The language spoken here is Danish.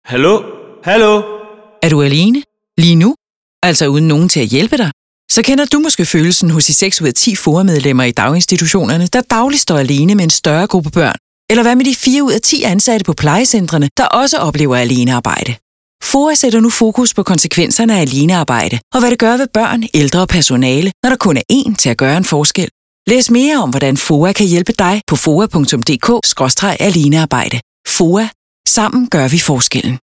Hallo? Hallo? Er du alene? Lige nu? Altså uden nogen til at hjælpe dig? Så kender du måske følelsen hos de 6 ud af 10 FOA-medlemmer i daginstitutionerne, der dagligt står alene med en større gruppe børn. Eller hvad med de 4 ud af 10 ansatte på plejecentrene, der også oplever alenearbejde? FOA sætter nu fokus på konsekvenserne af alenearbejde, og hvad det gør ved børn, ældre og personale, når der kun er én til at gøre en forskel. Læs mere om, hvordan FOA kan hjælpe dig på foa.dk/alenearbejde. FOA. Sammen gør vi forskellen.